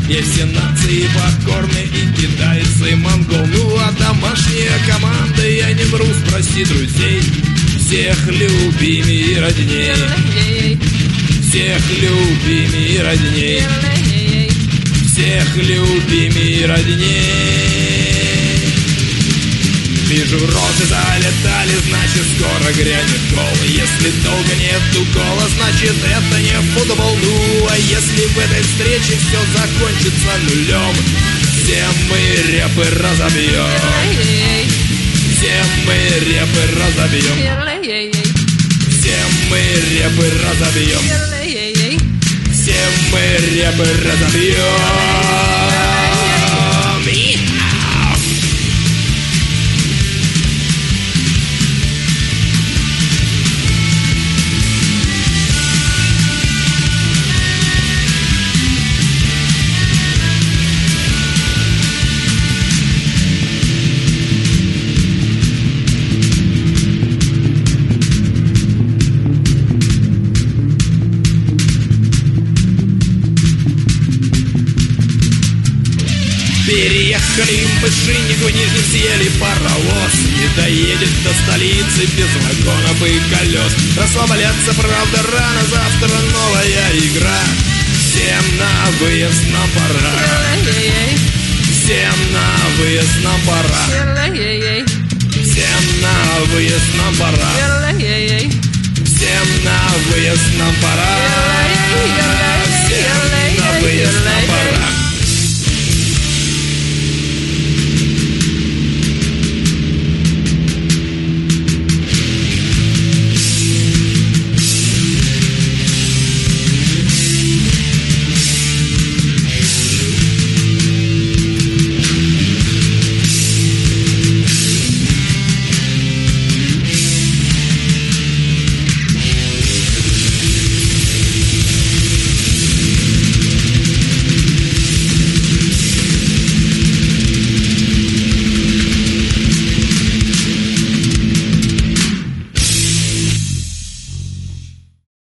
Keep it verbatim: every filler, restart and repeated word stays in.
И все нации покорны, и китайцы, и монгол. Ну а домашняя команда, я не вру, спроси друзей. Всех любими и родней, всех любими и родней, всех любими и родней. Вижу, розы залетали, значит скоро грянет гол. Если долго нету гола, значит это не футбол. Ну а если в этой встрече все закончится нулем, все мы репы разобьем, все мы репы разобьем, все мы репы разобьем, все мы репы разобьем. Переехали мы с Шиннику, в Нижнем сели паровоз. Не доедет до столицы без вагонов и колес. Расслабляться, правда, рано, завтра новая игра. Всем на выезд нам пора, всем на выезд нам пора, всем на выезд нам пора, всем на выезд нам пора, всем на выезд нам пора.